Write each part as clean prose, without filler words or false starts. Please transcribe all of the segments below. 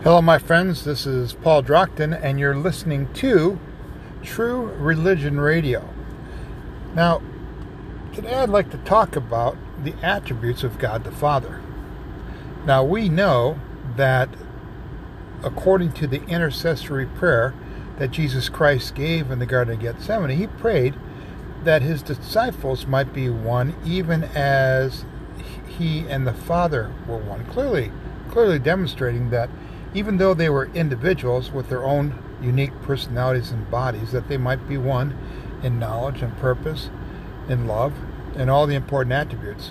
Hello, my friends. This is Paul Drockton, and you're listening to True Religion Radio. Now, today I'd like to talk about the attributes of God the Father. Now, we know that according to the intercessory prayer that Jesus Christ gave in the Garden of Gethsemane, he prayed that his disciples might be one, even as he and the Father were one. Clearly demonstrating that even though they were individuals with their own unique personalities and bodies, that they might be one in knowledge and purpose, in love, and all the important attributes.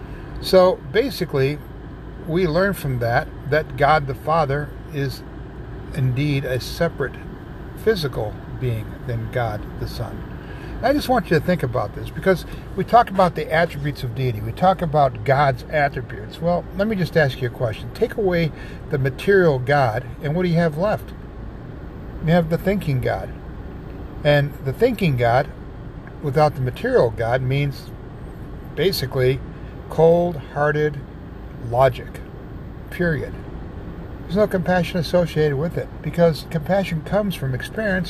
So basically, we learn from that God the Father is indeed a separate physical being than God the Son. I just want you to think about this, because we talk about the attributes of deity. We talk about God's attributes. Well, let me just ask you a question. Take away the material God, and what do you have left? You have the thinking God. And the thinking God, without the material God, means basically cold-hearted logic, period. There's no compassion associated with it, because compassion comes from experience,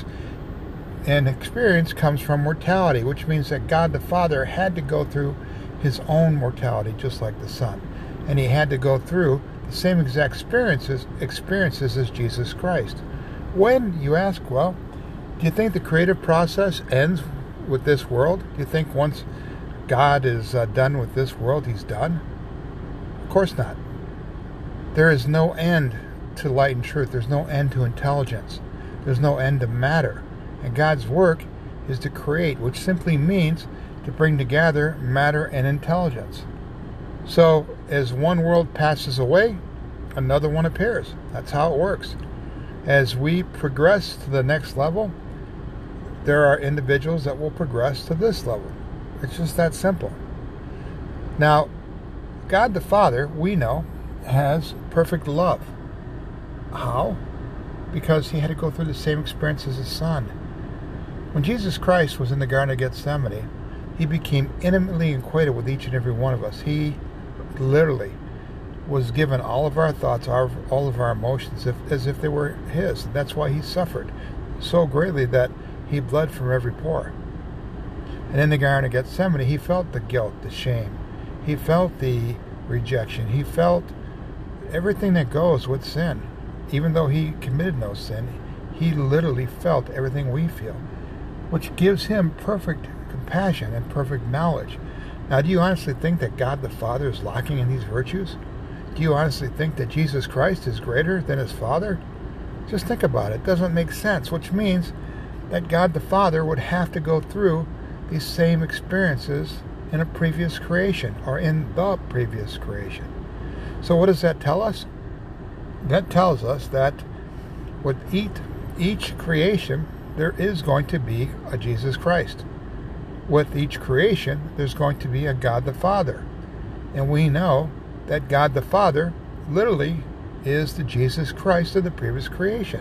and experience comes from mortality, which means that God the Father had to go through his own mortality just like the Son. And he had to go through the same exact experiences as Jesus Christ. When, you ask, well, do you think the creative process ends with this world? Do you think once God is done with this world, he's done? Of course not. There is no end to light and truth. There's no end to intelligence. There's no end to matter. And God's work is to create, which simply means to bring together matter and intelligence. So, as one world passes away, another one appears. That's how it works. As we progress to the next level, there are individuals that will progress to this level. It's just that simple. Now, God the Father, we know, has perfect love. How? Because he had to go through the same experience as his Son. When Jesus Christ was in the Garden of Gethsemane, he became intimately acquainted with each and every one of us. He literally was given all of our thoughts, all of our emotions, as if they were his. That's why he suffered so greatly that he bled from every pore. And in the Garden of Gethsemane, he felt the guilt, the shame. He felt the rejection. He felt everything that goes with sin. Even though he committed no sin, he literally felt everything we feel, which gives him perfect compassion and perfect knowledge. Now, do you honestly think that God the Father is lacking in these virtues? Do you honestly think that Jesus Christ is greater than his Father? Just think about it. It doesn't make sense, which means that God the Father would have to go through these same experiences in a previous creation, or in the previous creation. So what does that tell us? That tells us that with each creation, there is going to be a Jesus Christ. With each creation, there's going to be a God the Father. And we know that God the Father literally is the Jesus Christ of the previous creation.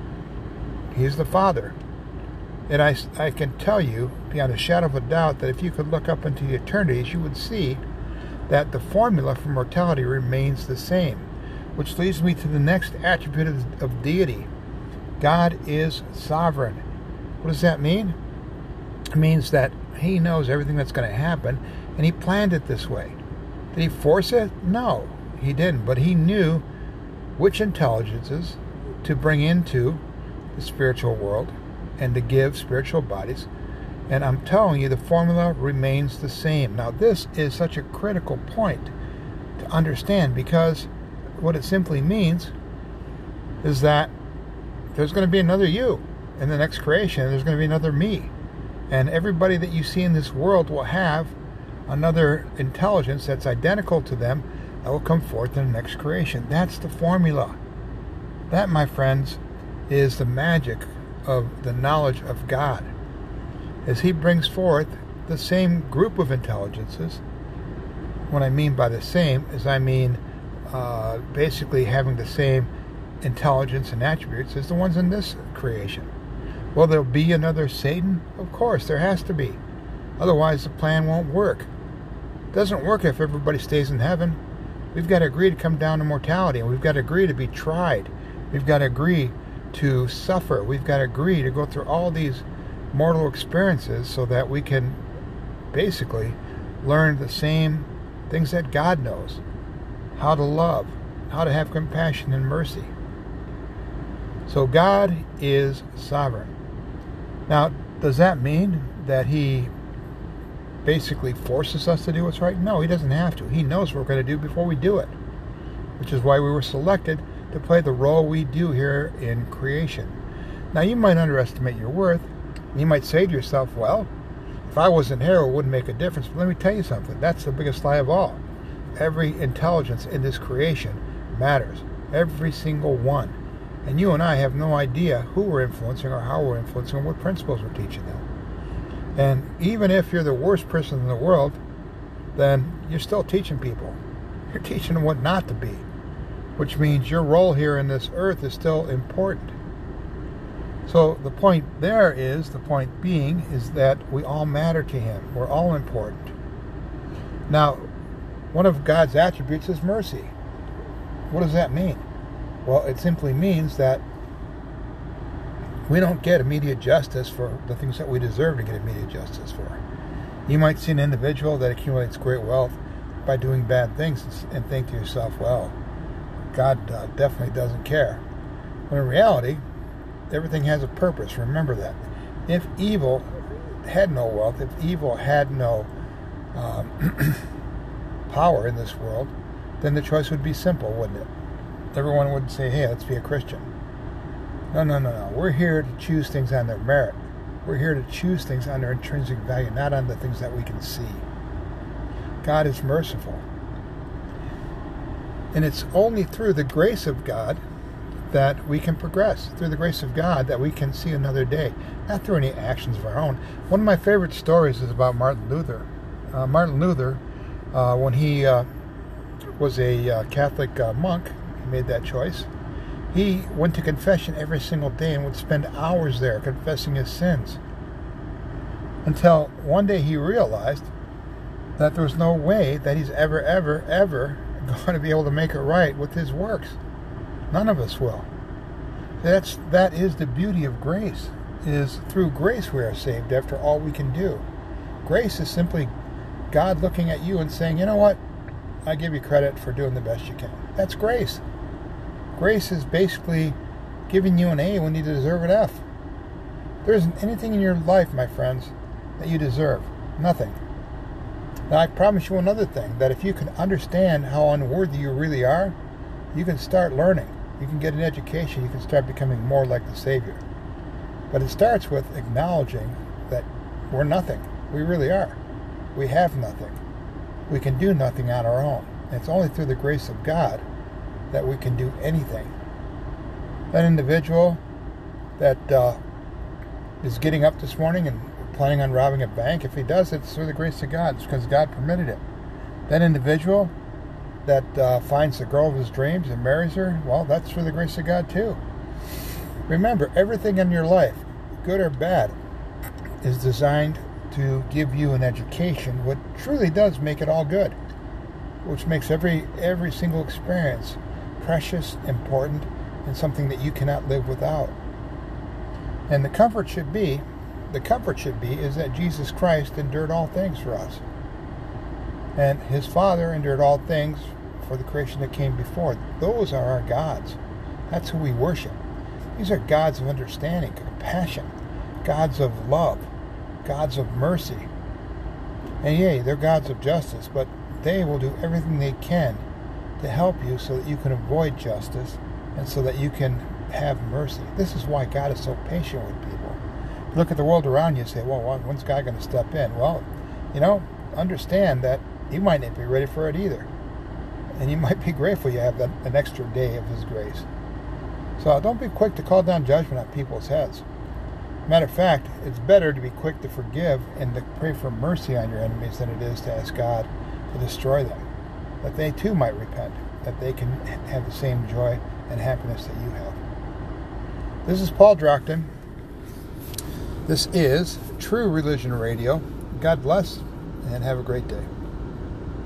He's the Father. And I can tell you, beyond a shadow of a doubt, that if you could look up into the eternities, you would see that the formula for mortality remains the same. Which leads me to the next attribute of deity. God is sovereign. What does that mean? It means that he knows everything that's going to happen, and he planned it this way. Did he force it? No, he didn't. But he knew which intelligences to bring into the spiritual world and to give spiritual bodies. And I'm telling you, the formula remains the same. Now, this is such a critical point to understand, because what it simply means is that there's going to be another you in the next creation, and there's going to be another me. And everybody that you see in this world will have another intelligence that's identical to them that will come forth in the next creation. That's the formula. That, my friends, is the magic of the knowledge of God. As he brings forth the same group of intelligences. What I mean by the same is I mean basically having the same intelligence and attributes as the ones in this creation. Will there be another Satan? Of course, there has to be. Otherwise, the plan won't work. It doesn't work if everybody stays in heaven. We've got to agree to come down to mortality, and we've got to agree to be tried We've got to agree to suffer. We've got to agree to go through all these mortal experiences so that we can basically learn the same things that God knows. How to love, how to have compassion and mercy. So God is sovereign. Now, does that mean that He basically forces us to do what's right? No, He doesn't have to. He knows what we're going to do before we do it, which is why we were selected to play the role we do here in creation. Now, you might underestimate your worth. You might say to yourself, well, if I wasn't here, it wouldn't make a difference. But let me tell you something. That's the biggest lie of all. Every intelligence in this creation matters. Every single one. And you and I have no idea who we're influencing or how we're influencing or what principles we're teaching them. And even if you're the worst person in the world, then you're still teaching people. You're teaching them what not to be, which means your role here in this earth is still important. So the point being is that we all matter to Him. We're all important. Now, one of God's attributes is mercy. What does that mean? Well, it simply means that we don't get immediate justice for the things that we deserve to get immediate justice for. You might see an individual that accumulates great wealth by doing bad things and think to yourself, well, God definitely doesn't care. When in reality, everything has a purpose. Remember that. If evil had no wealth, if evil had no power in this world, then the choice would be simple, wouldn't it? Everyone would say, hey, let's be a Christian. No. We're here to choose things on their merit. We're here to choose things on their intrinsic value, not on the things that we can see. God is merciful. And it's only through the grace of God that we can progress. Through the grace of God that we can see another day. Not through any actions of our own. One of my favorite stories is about Martin Luther. Martin Luther, when he was a Catholic monk, he made that choice. He went to confession every single day and would spend hours there confessing his sins. Until one day he realized that there was no way that he's ever going to be able to make it right with his works. None of us will. That is the beauty of grace. It is through grace we are saved after all we can do. Grace is simply God looking at you and saying, you know what? I give you credit for doing the best you can. That's grace. Grace is basically giving you an A when you deserve an F. There isn't anything in your life, my friends, that you deserve. Nothing. Now, I promise you another thing, that if you can understand how unworthy you really are, you can start learning. You can get an education. You can start becoming more like the Savior. But it starts with acknowledging that we're nothing. We really are. We have nothing. We can do nothing on our own. And it's only through the grace of God that we can do anything. That individual that is getting up this morning and planning on robbing a bank, if he does it, it's through the grace of God. It's because God permitted it. That individual that finds the girl of his dreams and marries her, well, that's through the grace of God too. Remember, everything in your life, good or bad, is designed to give you an education, what truly does make it all good, which makes every single experience precious, important, and something that you cannot live without. And the comfort should be is that Jesus Christ endured all things for us. And His Father endured all things for the creation that came before. Those are our gods. That's who we worship. These are gods of understanding, compassion, gods of love, gods of mercy. And yea, they're gods of justice, but they will do everything they can to help you so that you can avoid justice and so that you can have mercy. This is why God is so patient with people. You look at the world around you and say, well, when's God going to step in? Well, understand that you might not be ready for it either. And you might be grateful you have an extra day of His grace. So don't be quick to call down judgment on people's heads. Matter of fact, it's better to be quick to forgive and to pray for mercy on your enemies than it is to ask God to destroy them, that they too might repent, that they can have the same joy and happiness that you have. This is Paul Drockton. This is True Religion Radio. God bless, and have a great day.